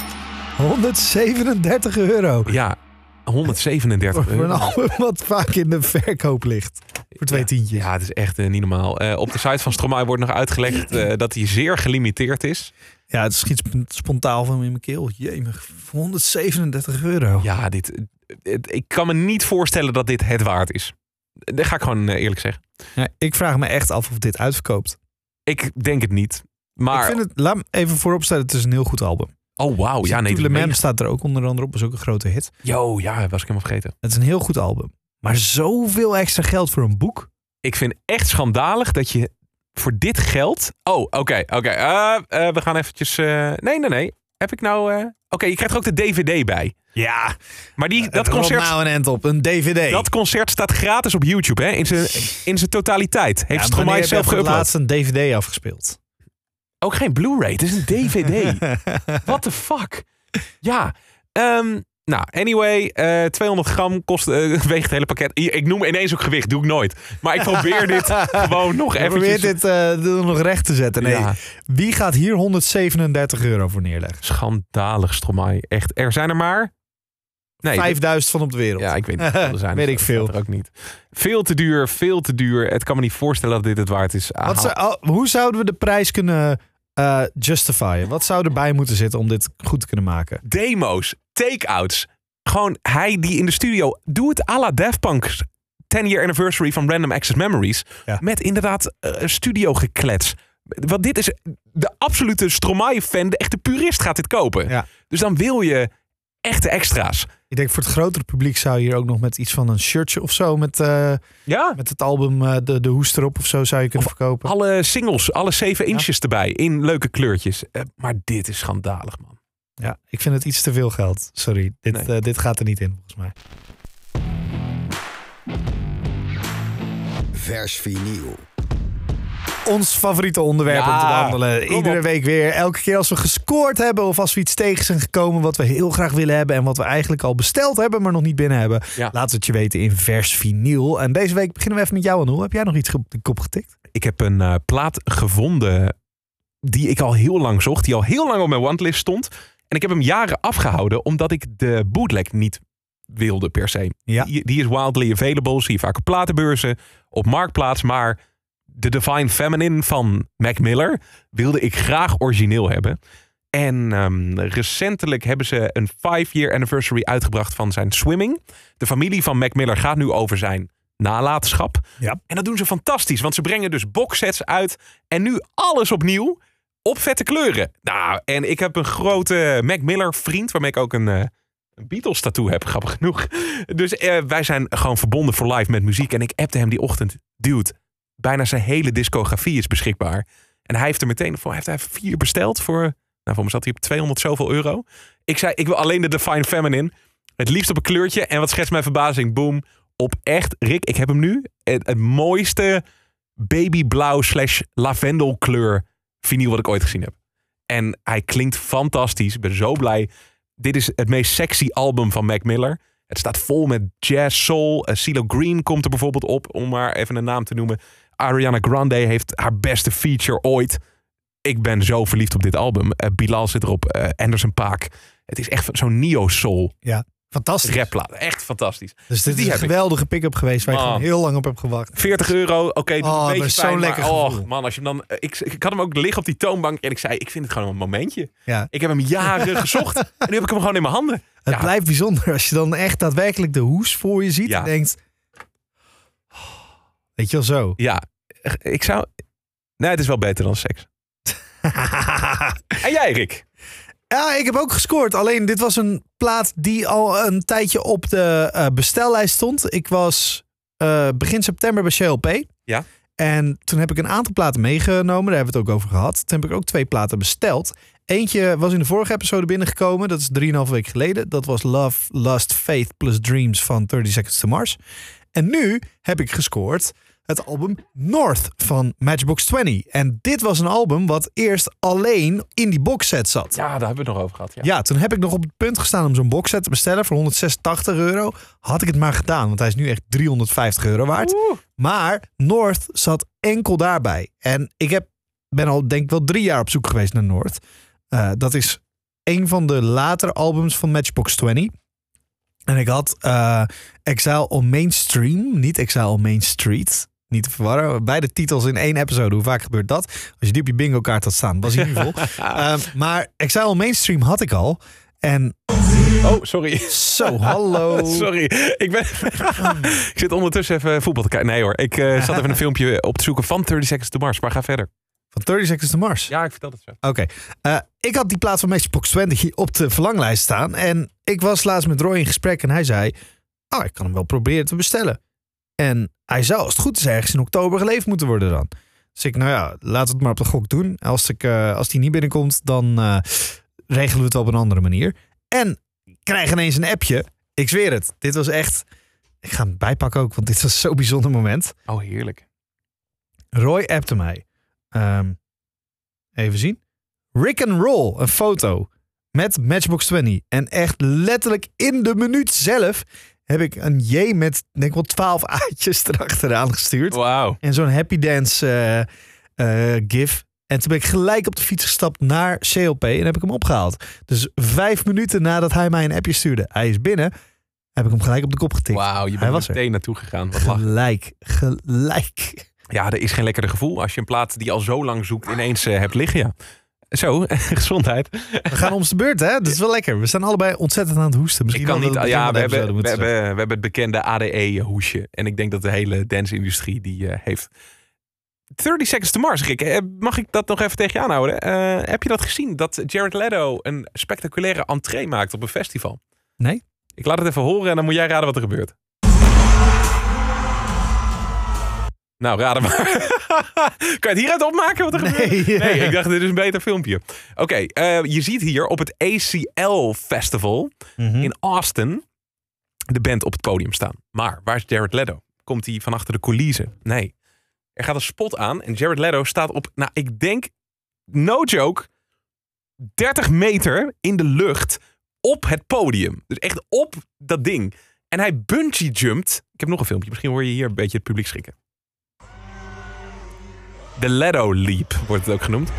€137. Ja, €137. Voor een album wat vaak in de verkoop ligt. Voor 2 tientjes. Ja, het is echt niet normaal. Op de site van Stromae wordt nog uitgelegd dat hij zeer gelimiteerd is. Ja, het schiet spontaan van in mijn keel. Jemig, €137. Ja, ik kan me niet voorstellen dat dit het waard is. Dat ga ik gewoon eerlijk zeggen. Ja, ik vraag me echt af of dit uitverkoopt. Ik denk het niet. Maar ik vind het, laat me even vooropstellen, het is een heel goed album. Oh, wauw. Ja, nee. Le Mem staat er ook onder andere op. Dat is ook een grote hit. Yo, ja, was ik helemaal vergeten. Het is een heel goed album. Maar zoveel extra geld voor een boek? Ik vind echt schandalig dat je voor dit geld... Oh, oké. We gaan eventjes... Nee. Heb ik nou... Oké, je krijgt er ook de DVD bij. Ja. Maar dat concert... nou een end op, een DVD. Dat concert staat gratis op YouTube, hè? In zijn totaliteit. Heeft Stromae zelf geüpload. Laatst een DVD afgespeeld. Ook geen Blu-ray, het is een DVD. What the fuck? Ja. Nou, anyway, 200 gram kost weegt het hele pakket. Ik noem ineens ook gewicht, doe ik nooit. Maar ik probeer dit gewoon nog even. Probeer dit nog recht te zetten. Nee, ja. Wie gaat hier €137 voor neerleggen? Schandalig, Stromae. Echt, er zijn er maar... Nee, 5000 van op de wereld. Ja, ik weet niet wat er zijn. Weet ik veel. Er ook niet. Veel te duur. Het kan me niet voorstellen dat dit het waard is. Hoe zouden we de prijs kunnen justifyen? Wat zou erbij moeten zitten om dit goed te kunnen maken? Demo's, take-outs. Gewoon hij die in de studio... Doe het à la Daft Punk's 10-year anniversary van Random Access Memories. Ja. Met inderdaad studio geklets. Want dit is de absolute Stromae-fan. De echte purist gaat dit kopen. Ja. Dus dan wil je echte extra's. Ik denk voor het grotere publiek zou je hier ook nog met iets van een shirtje of zo... met het album de hoes erop of zo zou je kunnen verkopen. Alle singles, alle 7 inches erbij in leuke kleurtjes. Maar dit is schandalig, man. Ja, ik vind het iets te veel geld. Sorry, dit gaat er niet in volgens mij. Vers vinyl. Ons favoriete onderwerp om te behandelen. Iedere week weer. Elke keer als we gescoord hebben of als we iets tegen zijn gekomen wat we heel graag willen hebben en wat we eigenlijk al besteld hebben, maar nog niet binnen hebben. Ja. Laat het je weten in vers vinyl. En deze week beginnen we even met jou, Anouk. Heb jij nog iets op de kop getikt? Ik heb een plaat gevonden die ik al heel lang zocht. Die al heel lang op mijn wantlist stond. En ik heb hem jaren afgehouden omdat ik de bootleg niet wilde per se. Ja. Die is wildly available. Zie je vaak op platenbeurzen, op Marktplaats. Maar de Divine Feminine van Mac Miller wilde ik graag origineel hebben. En recentelijk hebben ze een 5-year anniversary uitgebracht van zijn Swimming. De familie van Mac Miller gaat nu over zijn nalatenschap. Ja. En dat doen ze fantastisch. Want ze brengen dus boxsets uit. En nu alles opnieuw op vette kleuren. Nou, en ik heb een grote Mac Miller vriend waarmee ik ook een Beatles tattoo heb, grappig genoeg. Dus wij zijn gewoon verbonden voor live met muziek. En ik appte hem die ochtend. Dude, bijna zijn hele discografie is beschikbaar. En hij heeft er meteen voor. Hij heeft 4 besteld voor. Nou, voor me zat hij op 200 zoveel euro. Ik zei, ik wil alleen de Divine Feminine. Het liefst op een kleurtje. En wat schetst mijn verbazing? Boom. Op echt, Rick, ik heb hem nu. Het mooiste babyblauw / lavendelkleur vinyl wat ik ooit gezien heb. En hij klinkt fantastisch. Ik ben zo blij. Dit is het meest sexy album van Mac Miller. Het staat vol met jazz, soul. CeeLo Green komt er bijvoorbeeld op, om maar even een naam te noemen. Ariana Grande heeft haar beste feature ooit. Ik ben zo verliefd op dit album. Bilal zit erop, Anderson .Paak. Het is echt zo'n neo-soul. Ja, fantastisch. Rapplaat, echt fantastisch. Dus dit is een geweldige pick-up geweest waar ik gewoon heel lang op heb gewacht. €40, oké, een beetje zo'n lekker gevoel. Man, als je hem dan, ik had hem ook liggen op die toonbank en ik zei, ik vind het gewoon een momentje. Ja. Ik heb hem jaren gezocht en nu heb ik hem gewoon in mijn handen. Het blijft bijzonder als je dan echt daadwerkelijk de hoes voor je ziet en denkt, weet je wel zo. Ja, ik zou... Nee, het is wel beter dan seks. En jij, Rick? Ja, ik heb ook gescoord. Alleen dit was een plaat die al een tijdje op de bestellijst stond. Ik was begin september bij CLP. Ja. En toen heb ik een aantal platen meegenomen. Daar hebben we het ook over gehad. Toen heb ik ook 2 platen besteld. Eentje was in de vorige episode binnengekomen. Dat is 3,5 weken geleden. Dat was Love, Lust, Faith plus Dreams van 30 Seconds to Mars. En nu heb ik gescoord het album North van Matchbox 20. En dit was een album wat eerst alleen in die boxset zat. Ja, daar hebben we het nog over gehad. Ja, toen heb ik nog op het punt gestaan om zo'n boxset te bestellen voor €186. Had ik het maar gedaan, want hij is nu echt €350 waard. Maar North zat enkel daarbij. En ik ben al denk ik wel 3 jaar op zoek geweest naar North. Dat is een van de latere albums van Matchbox 20. En ik had Exile on Main Stream, niet Exile on Main Street. Niet te verwarren. Beide titels in 1 episode. Hoe vaak gebeurt dat? Als je die op je bingo kaart had staan, was hij nu vol. Maar Exile on Main Stream had ik al. En... Oh, sorry. Zo, hallo. Sorry. Ik zit ondertussen even voetbal te kijken. Nee hoor, ik zat even een filmpje op te zoeken van 30 Seconds to Mars. Maar ga verder. Van 30 Seconds to Mars? Ja, ik vertel het zo. Oké. Ik had die plaat van Matchbox 20 op de verlanglijst staan. En ik was laatst met Roy in gesprek en hij zei, ik kan hem wel proberen te bestellen. En hij zou, als het goed is, ergens in oktober geleverd moeten worden dan. Dus ik, laat het maar op de gok doen. Als die niet binnenkomt, dan regelen we het op een andere manier. En ik krijg ineens een appje. Ik zweer het. Dit was echt... Ik ga hem bijpakken ook, want dit was zo'n bijzonder moment. Oh, heerlijk. Roy appte mij. Even zien. Rick and Roll, een foto met Matchbox 20. En echt letterlijk in de minuut zelf heb ik een J met, denk ik wel, 12 A'tjes erachteraan gestuurd. Wauw. En zo'n Happy Dance gif. En toen ben ik gelijk op de fiets gestapt naar CLP en heb ik hem opgehaald. Dus 5 minuten nadat hij mij een appje stuurde, hij is binnen, heb ik hem gelijk op de kop getikt. Wauw, je bent er meteen naartoe gegaan. Wat gelijk. Ja, er is geen lekkerder gevoel als je een plaat die je al zo lang zoekt ineens hebt liggen. Ja. Zo, gezondheid. We gaan om de beurt, hè? Dat is wel lekker. We zijn allebei ontzettend aan het hoesten. Misschien ik kan niet. Ja, we hebben het bekende ADE-hoesje. En ik denk dat de hele dance-industrie die heeft. 30 Seconds to Mars, Rick. Mag ik dat nog even tegen je aanhouden? Heb je dat gezien? Dat Jared Leto een spectaculaire entree maakt op een festival? Nee. Ik laat het even horen en dan moet jij raden wat er gebeurt. Nou, raden maar. Kan je het hieruit opmaken wat er gebeurt? Nee, ik dacht dit is een beter filmpje. Oké, je ziet hier op het ACL Festival in Austin de band op het podium staan. Maar waar is Jared Leto? Komt hij van achter de coulissen? Nee. Er gaat een spot aan en Jared Leto staat op, nou ik denk, no joke, 30 meter in de lucht op het podium. Dus echt op dat ding. En hij bungee jumpt. Ik heb nog een filmpje. Misschien hoor je hier een beetje het publiek schrikken. De Leto Leap wordt het ook genoemd.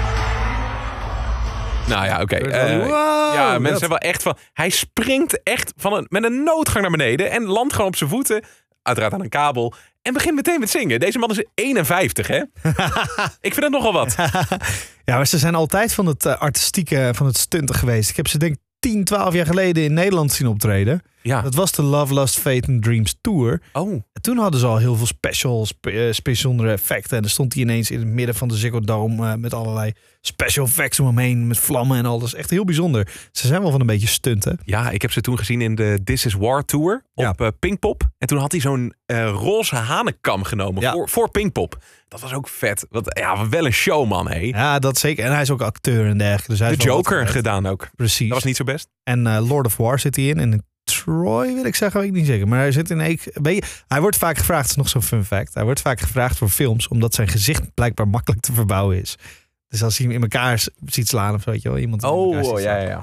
Nou ja, oké. Ja, mensen zijn wel echt van... Hij springt echt met een noodgang naar beneden en landt gewoon op zijn voeten. Uiteraard aan een kabel. En begint meteen met zingen. Deze man is 51, hè? Ik vind het nogal wat. Ja, maar ze zijn altijd van het artistieke, van het stunten geweest. Ik heb ze denk 10, 12 jaar geleden in Nederland zien optreden. Ja. Dat was de Love, Lust, Fate and Dreams Tour. Oh. En toen hadden ze al heel veel bijzondere effecten. En dan stond hij ineens in het midden van de Ziggo Dome met allerlei special effects om hem heen. Met vlammen en al. Dat is echt heel bijzonder. Ze zijn wel van een beetje stunten. Ja, ik heb ze toen gezien in de This Is War Tour op Pinkpop. En toen had hij zo'n roze hanenkam genomen voor Pinkpop. Dat was ook vet. Wel een showman, hé. Ja, dat zeker. En hij is ook acteur en dergelijke. Dus hij de Joker gedaan ook. Precies. Dat was niet zo best. En Lord of War zit hij in. En Troy wil ik zeggen, weet ik niet zeker. Maar hij zit in hij wordt vaak gevraagd, het is nog zo'n fun fact. Hij wordt vaak gevraagd voor films, omdat zijn gezicht blijkbaar makkelijk te verbouwen is. Dus als hij hem in elkaar ziet slaan of zo, weet je wel. Iemand ja.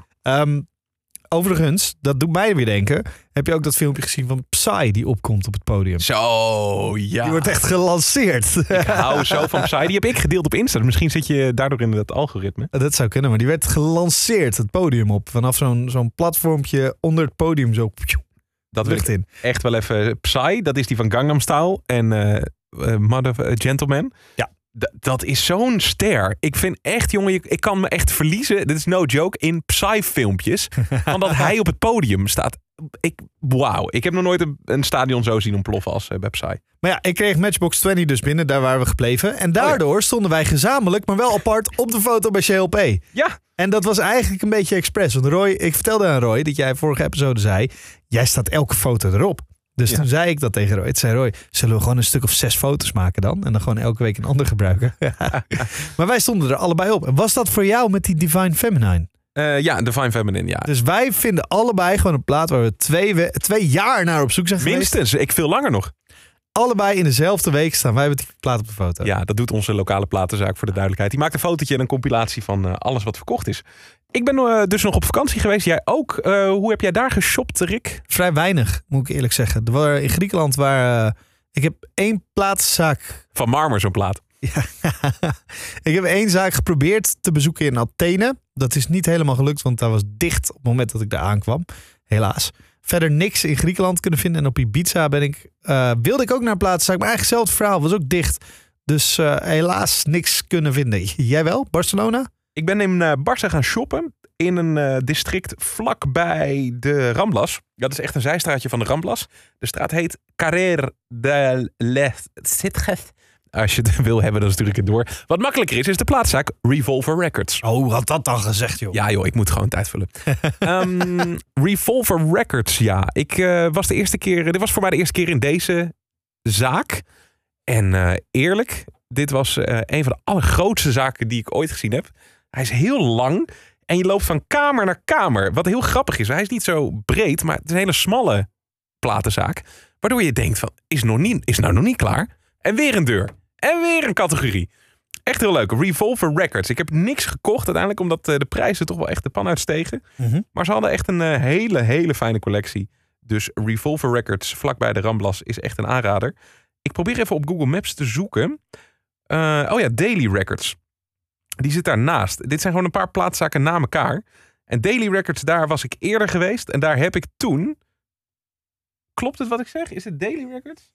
Overigens, dat doet mij weer denken. Heb je ook dat filmpje gezien van Psy die opkomt op het podium? Zo, ja. Die wordt echt gelanceerd. Ik hou zo van Psy. Die heb ik gedeeld op Insta. Misschien zit je daardoor in het algoritme. Dat zou kunnen, maar die werd gelanceerd het podium op. Vanaf zo'n platformpje onder het podium zo. Dat wil ik echt wel even. Psy, dat is die van Gangnam Style en Mother Gentleman. Ja. Dat is zo'n ster. Ik vind echt, jongen, ik kan me echt verliezen. Dit is no joke. In Psy-filmpjes. Omdat hij op het podium staat. Wauw. Ik heb nog nooit een stadion zo zien ontploffen als bij Psy. Maar ja, ik kreeg Matchbox 20 dus binnen. Daar waren we gebleven. En daardoor stonden wij gezamenlijk, maar wel apart op de foto bij CLP. Ja. En dat was eigenlijk een beetje expres. Want Roy, ik vertelde aan Roy dat jij vorige episode zei, jij staat elke foto erop. Dus toen zei ik dat tegen Roy. Toen zei Roy, zullen we gewoon een stuk of 6 foto's maken dan? En dan gewoon elke week een ander gebruiken. Maar wij stonden er allebei op. En was dat voor jou met die Divine Feminine? Ja, Divine Feminine, ja. Dus wij vinden allebei gewoon een plaat waar we 2 jaar naar op zoek zijn geweest. Minstens, ik veel langer nog. Allebei in dezelfde week staan wij met die plaat op de foto. Ja, dat doet onze lokale platenzaak voor de duidelijkheid. Die maakt een fotootje en een compilatie van alles wat verkocht is. Ik ben dus nog op vakantie geweest. Jij ook. Hoe heb jij daar geshopt, Rick? Vrij weinig, moet ik eerlijk zeggen. Er waren in Griekenland waar ik heb 1 platenzaak... Van Marmer, zo'n plaat. Ja. Ik heb 1 zaak geprobeerd te bezoeken in Athene. Dat is niet helemaal gelukt, want dat was dicht op het moment dat ik daar aankwam. Helaas. Verder niks in Griekenland kunnen vinden. En op Ibiza wilde ik ook naar een platenzaak. Maar eigenlijk hetzelfde verhaal, was ook dicht. Dus helaas niks kunnen vinden. Jij wel? Barcelona? Ik ben in Barça gaan shoppen. In een district vlakbij de Ramblas. Dat is echt een zijstraatje van de Ramblas. De straat heet Carrer de les Sitges. Als je het wil hebben, dan stuur ik het door. Wat makkelijker is de plaatszaak Revolver Records. Oh, had dat dan gezegd, joh? Ja, joh, ik moet gewoon tijd vullen. Revolver Records, ja. Dit was voor mij de eerste keer in deze zaak. En eerlijk, dit was een van de allergrootste zaken die ik ooit gezien heb. Hij is heel lang en je loopt van kamer naar kamer. Wat heel grappig is, hij is niet zo breed, maar het is een hele smalle platenzaak. Waardoor je denkt van, is nou nog niet klaar? En weer een deur. En weer een categorie. Echt heel leuk. Revolver Records. Ik heb niks gekocht uiteindelijk, omdat de prijzen toch wel echt de pan uitstegen. Mm-hmm. Maar ze hadden echt een hele, hele fijne collectie. Dus Revolver Records vlakbij de Ramblas is echt een aanrader. Ik probeer even op Google Maps te zoeken. Daily Records. Die zit daarnaast. Dit zijn gewoon een paar plaatszaken na elkaar. En Daily Records, daar was ik eerder geweest. En daar heb ik toen... Klopt het wat ik zeg? Is het Daily Records?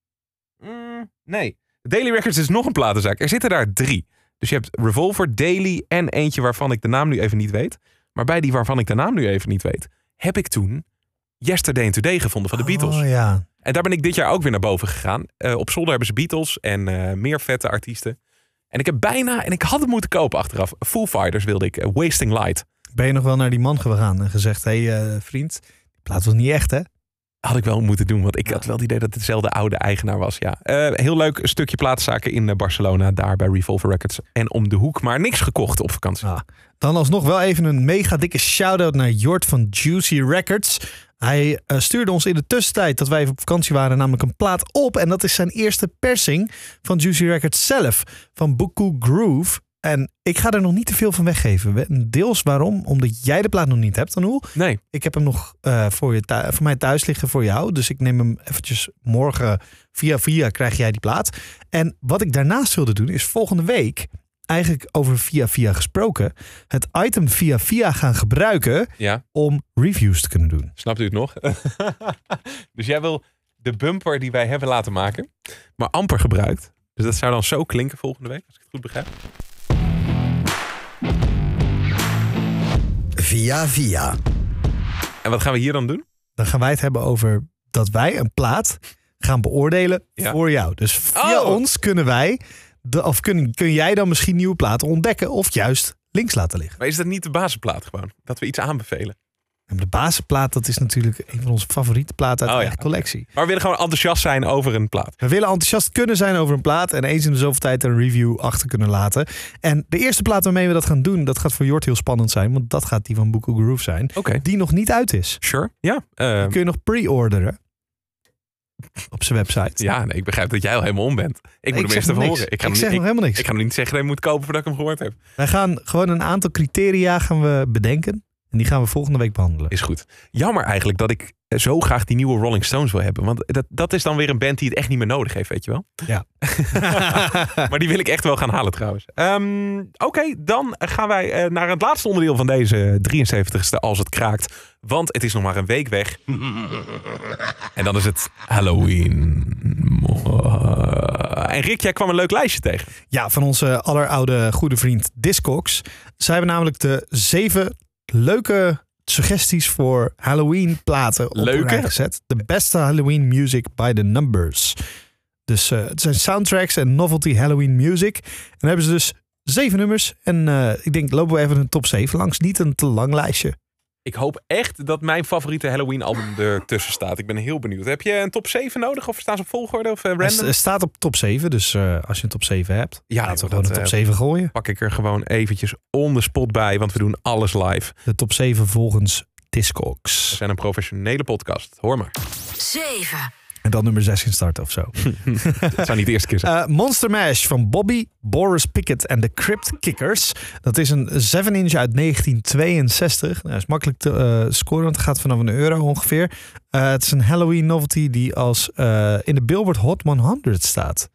Nee. Daily Records is nog een platenzaak. Er zitten daar 3. Dus je hebt Revolver, Daily en eentje waarvan ik de naam nu even niet weet. Maar bij die waarvan ik de naam nu even niet weet, heb ik toen Yesterday and Today gevonden van de Beatles. Oh ja. En daar ben ik dit jaar ook weer naar boven gegaan. Op zolder hebben ze Beatles en meer vette artiesten. En ik heb en ik had het moeten kopen achteraf. Foo Fighters wilde ik, Wasting Light. Ben je nog wel naar die man gegaan en gezegd, hey, vriend, die plaat was niet echt, hè? Had ik wel moeten doen, want ik had wel het idee dat het dezelfde oude eigenaar was. Ja. Heel leuk stukje plaatszaken in Barcelona, daar bij Revolver Records. En om de hoek, maar niks gekocht op vakantie. Dan alsnog wel even een mega dikke shout-out naar Jort van Juicy Records. Hij stuurde ons in de tussentijd dat wij even op vakantie waren namelijk een plaat op. En dat is zijn eerste persing van Juicy Records zelf, van Buku Groove. En ik ga er nog niet te veel van weggeven. Deels waarom? Omdat jij de plaat nog niet hebt, Anoul. Nee. Ik heb hem nog voor mij thuis liggen voor jou. Dus ik neem hem eventjes morgen via krijg jij die plaat. En wat ik daarnaast wilde doen is volgende week, eigenlijk over via gesproken, het item via gaan gebruiken om reviews te kunnen doen. Snapt u het nog? Dus jij wil de bumper die wij hebben laten maken, maar amper gebruikt. Dus dat zou dan zo klinken volgende week, als ik het goed begrijp. Via. En wat gaan we hier dan doen? Dan gaan wij het hebben over dat wij een plaat gaan beoordelen voor jou. Dus via ons kunnen wij, kun jij dan misschien nieuwe platen ontdekken of juist links laten liggen. Maar is dat niet de basisplaat gewoon? Dat we iets aanbevelen? En de basisplaat, dat is natuurlijk een van onze favoriete platen uit de eigen collectie. Maar we willen gewoon enthousiast zijn over een plaat. We willen enthousiast kunnen zijn over een plaat en eens in de zoveel tijd een review achter kunnen laten. En de eerste plaat waarmee we dat gaan doen, dat gaat voor Jort heel spannend zijn, want dat gaat die van Buku Groove zijn. Die nog niet uit is. Sure, ja. Die kun je nog pre-orderen op zijn website. Ja, nee, ik begrijp dat jij al helemaal om bent. Ik moet hem eerst even horen. Ik zeg nog helemaal niks. Ik ga nog niet zeggen dat je moet kopen voordat ik hem gehoord heb. Wij gaan gewoon een aantal criteria gaan we bedenken. En die gaan we volgende week behandelen. Is goed. Jammer eigenlijk dat ik zo graag die nieuwe Rolling Stones wil hebben. Want dat is dan weer een band die het echt niet meer nodig heeft, weet je wel? Ja. Maar die wil ik echt wel gaan halen trouwens. Oké, dan gaan wij naar het laatste onderdeel van deze 73ste Als het kraakt. Want het is nog maar een week weg. En dan is het Halloween. En Rick, jij kwam een leuk lijstje tegen. Ja, van onze alleroude goede vriend Discogs. Zij hebben namelijk de 7 leuke suggesties voor Halloween platen op een rij gezet. De beste Halloween music by the numbers. Dus het zijn soundtracks en novelty Halloween music. En dan hebben ze dus 7 nummers. En ik denk, lopen we even een top 7 langs. Niet een te lang lijstje. Ik hoop echt dat mijn favoriete Halloween album ertussen staat. Ik ben heel benieuwd. Heb je een top 7 nodig? Of staan ze op volgorde? Of random? Het staat op top 7. Dus als je een top 7 hebt, laten we gewoon een top 7 gooien. Pak ik er gewoon eventjes on the spot bij. Want we doen alles live. De top 7 volgens Discogs. We zijn een professionele podcast. Hoor maar. 7. En dan nummer 6 in starten of zo. Dat zou niet de eerste keer zijn. Monster Mash van Bobby, Boris Pickett en de Crypt Kickers. Dat is een 7-inch uit 1962. Dat is makkelijk te scoren, want het gaat vanaf €1 ongeveer. Het is een Halloween novelty die als in de Billboard Hot 100 staat.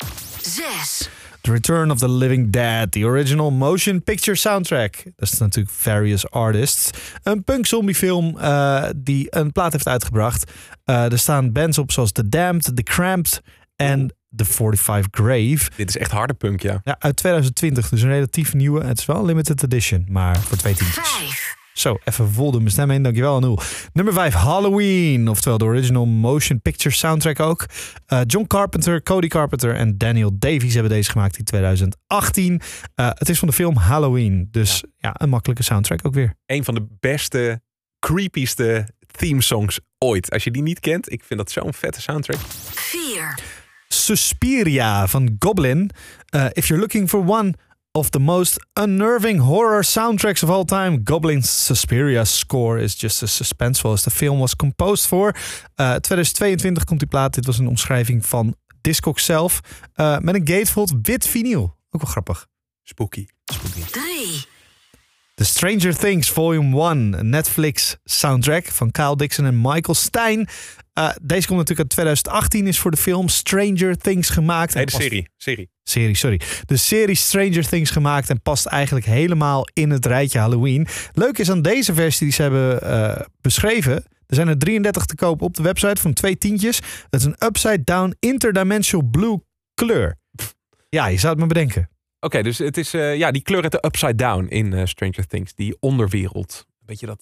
6. The Return of the Living Dead, the original motion picture soundtrack. Dat is natuurlijk Various Artists. Een punk zombie film die een plaat heeft uitgebracht. Er staan bands op zoals The Damned, The Cramped en The 45 Grave. Dit is echt harde punk, ja. Ja, uit 2020, dus een relatief nieuwe. Het is wel een limited edition, maar voor 2 tientjes. 5. Zo, even volde mijn stem heen. Dankjewel, Anoul. Nummer 5, Halloween. Oftewel de original motion picture soundtrack ook. John Carpenter, Cody Carpenter en Daniel Davies hebben deze gemaakt in 2018. Het is van de film Halloween. Dus ja, een makkelijke soundtrack ook weer. Een van de beste, creepyste theme songs ooit. Als je die niet kent, ik vind dat zo'n vette soundtrack. 4. Suspiria van Goblin. If you're looking for one of the most unnerving horror soundtracks of all time, Goblin's Suspiria score is just as suspenseful as the film was composed for. 2022 komt die plaat. Dit was een omschrijving van Discogs zelf. Met een gatefold wit vinyl. Ook wel grappig. Spooky. 3. The Stranger Things Volume 1, een Netflix soundtrack van Kyle Dixon en Michael Stein. Deze komt natuurlijk uit 2018, is voor de film Stranger Things gemaakt. Nee, de serie. Sorry. De serie Stranger Things gemaakt en past eigenlijk helemaal in het rijtje Halloween. Leuk is aan deze versie die ze hebben beschreven. Er zijn er 33 te kopen op de website van 2 tientjes. Het is een upside down interdimensional blue kleur. Ja, je zou het maar bedenken. Oké, dus het is die kleur uit de upside down in Stranger Things. Die onderwereld. Weet je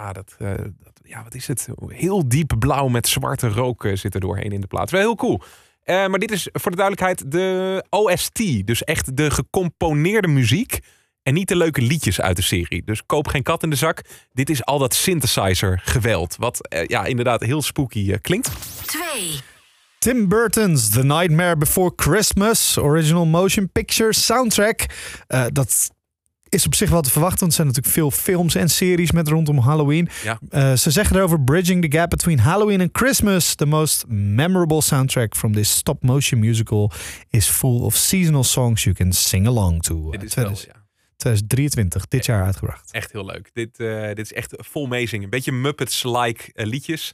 wat is het? Heel diep blauw met zwarte rook zit er doorheen in de plaat. Wel heel cool. Maar dit is voor de duidelijkheid de OST. Dus echt de gecomponeerde muziek. en niet de leuke liedjes uit de serie. Dus koop geen kat in de zak. Dit is al dat synthesizer geweld. Wat inderdaad heel spooky klinkt. 2. Tim Burton's The Nightmare Before Christmas original motion picture soundtrack. Dat is op zich wel te verwachten, want er zijn natuurlijk veel films en series met rondom Halloween. Ja. Ze zeggen erover: bridging the gap between Halloween and Christmas. The most memorable soundtrack from this stop-motion musical is full of seasonal songs you can sing along to. Dit is wel, 2023, dit jaar uitgebracht. Echt heel leuk. Dit is echt vol meezingen. Een beetje Muppets-like liedjes.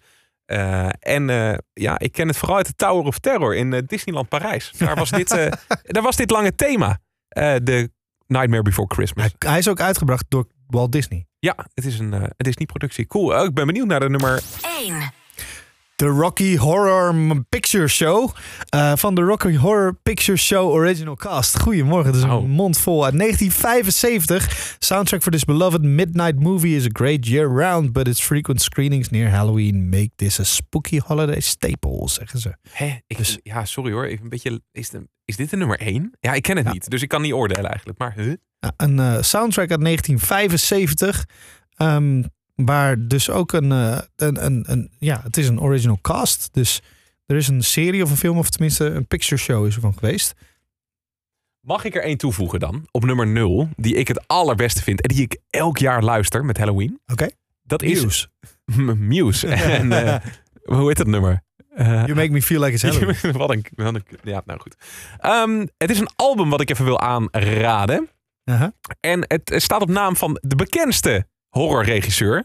Ik ken het vooral uit de Tower of Terror in Disneyland Parijs. Daar was dit lange thema. De Nightmare Before Christmas. Hij is ook uitgebracht door Walt Disney. Ja, het is een Disney-productie. Cool. Ik ben benieuwd naar de nummer 1. De Rocky Horror Picture Show. Van de Rocky Horror Picture Show Original Cast. Goedemorgen, dat is een mond vol. Uit 1975. Soundtrack for this beloved midnight movie is a great year-round, but its frequent screenings near Halloween make this a spooky holiday staple, zeggen ze. Sorry hoor. Even een beetje, is dit de nummer 1? Ja, ik ken het niet, dus ik kan niet oordelen eigenlijk. Maar een soundtrack uit 1975. Waar dus ook het is een original cast. Dus er is een serie of een film, of tenminste een picture show is ervan geweest. Mag ik er één toevoegen dan? Op nummer 0, die ik het allerbeste vind en die ik elk jaar luister met Halloween. Oké. Dat is Muse. En hoe heet dat nummer? You Make Me Feel Like It's Halloween. Nou goed. Het is een album wat ik even wil aanraden. Uh-huh. En het staat op naam van de bekendste horrorregisseur.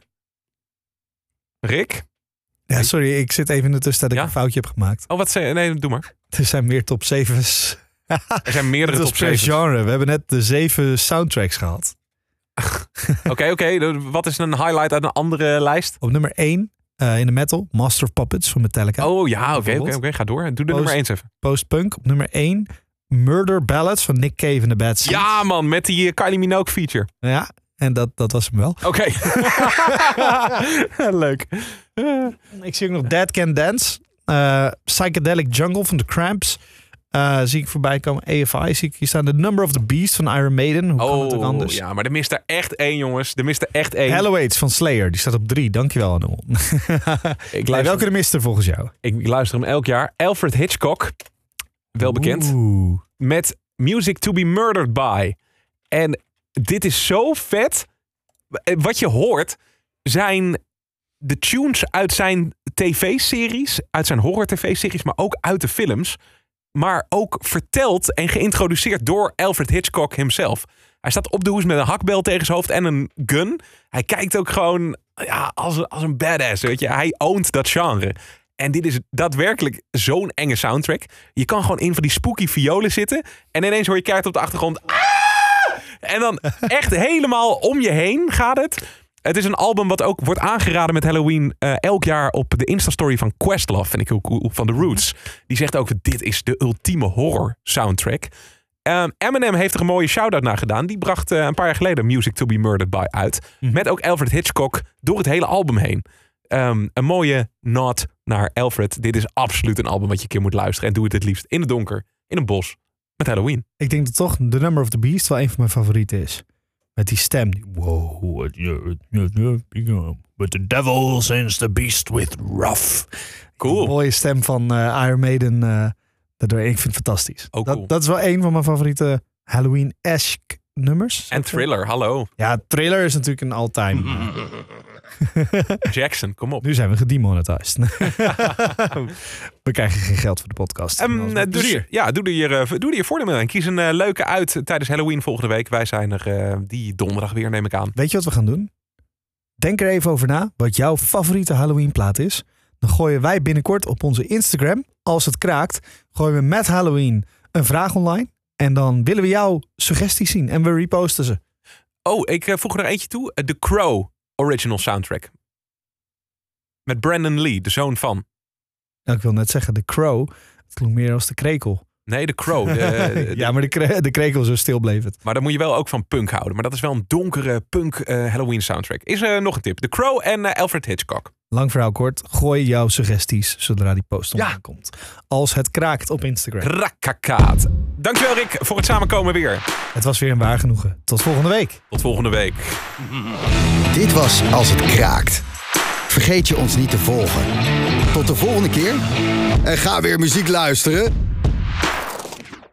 Rick? Ja, sorry, ik zit even in de tussen dat ik een foutje heb gemaakt. Oh, wat zei je? Nee, doe maar. Er zijn meer top 7's. Er zijn meerdere top 7's. per genre. We hebben net de 7 soundtracks gehad. Oké. Wat is een highlight uit een andere lijst? Op nummer 1 in de metal, Master of Puppets van Metallica. Oh ja, oké. Ga door. Doe de nummer 1 even. Post-punk op nummer 1. Murder Ballads van Nick Cave en The Bad Seeds. Ja man, met die Kylie Minogue feature. Ja, en dat was hem wel. Oké. Leuk. Ik zie ook nog Dead Can Dance. Psychedelic Jungle van The Cramps. Zie ik voorbij komen. AFI zie ik hier staan. The Number of the Beast van Iron Maiden. Hoe kan het ook anders? Ja, maar er mist er echt één, jongens. Er mist er echt één. Halloween van Slayer. Die staat op 3. Dankjewel, Anul. Welke er mist er volgens jou? Ik luister hem elk jaar. Alfred Hitchcock. Wel bekend. Met Music to be Murdered by. En dit is zo vet. Wat je hoort zijn de tunes uit zijn tv-series. Uit zijn horror-tv-series, maar ook uit de films. Maar ook verteld en geïntroduceerd door Alfred Hitchcock himself. Hij staat op de hoes met een hakbel tegen zijn hoofd en een gun. Hij kijkt ook gewoon als een badass. Weet je? Hij ownt dat genre. En dit is daadwerkelijk zo'n enge soundtrack. Je kan gewoon in van die spooky violen zitten. En ineens hoor je keihard op de achtergrond. Ah! En dan echt helemaal om je heen gaat het. Het is een album wat ook wordt aangeraden met Halloween elk jaar op de Insta-story van Questlove. Vind ik heel cool, van The Roots. Die zegt ook, dit is de ultieme horror soundtrack. Eminem heeft er een mooie shout-out naar gedaan. Die bracht een paar jaar geleden Music to be Murdered by uit. Met ook Alfred Hitchcock door het hele album heen. Een mooie nod naar Alfred. Dit is absoluut een album wat je een keer moet luisteren. En doe het liefst in het donker, in een bos, met Halloween. Ik denk dat toch The Number of the Beast wel een van mijn favorieten is. Met die stem. Wow, but the devil sends the beast with rough. Cool. Die mooie stem van Iron Maiden. Daardoor, ik vind het fantastisch. Cool. Dat is wel een van mijn favoriete Halloween-esque nummers. En Thriller, hallo. Ja, Thriller is natuurlijk een all-time. Jackson, kom op. Nu zijn we gedemonetized. We krijgen geen geld voor de podcast. Doe er je voordeel mee aan. Kies een leuke uit tijdens Halloween volgende week. Wij zijn er die donderdag weer, neem ik aan. Weet je wat we gaan doen? Denk er even over na wat jouw favoriete Halloween plaat is. Dan gooien wij binnenkort op onze Instagram, als het kraakt, gooien we met Halloween een vraag online. En dan willen we jouw suggesties zien. En we reposten ze. Oh, ik voeg er eentje toe. The Crow original soundtrack. Met Brandon Lee, de zoon van. Nou, ik wil net zeggen, The Crow. Het klonk meer als de krekel. Nee, The Crow. Ja, maar de krekel zo stil bleef het. Maar dan moet je wel ook van punk houden. Maar dat is wel een donkere punk Halloween soundtrack. Is er nog een tip. The Crow en Alfred Hitchcock. Lang verhaal kort. Gooi jouw suggesties zodra die post online komt. Als het kraakt op Instagram. Rakkakaat. Dankjewel Rick voor het samenkomen weer. Het was weer een waar genoegen. Tot volgende week. Tot volgende week. Dit was Als het kraakt. Vergeet je ons niet te volgen. Tot de volgende keer. En ga weer muziek luisteren.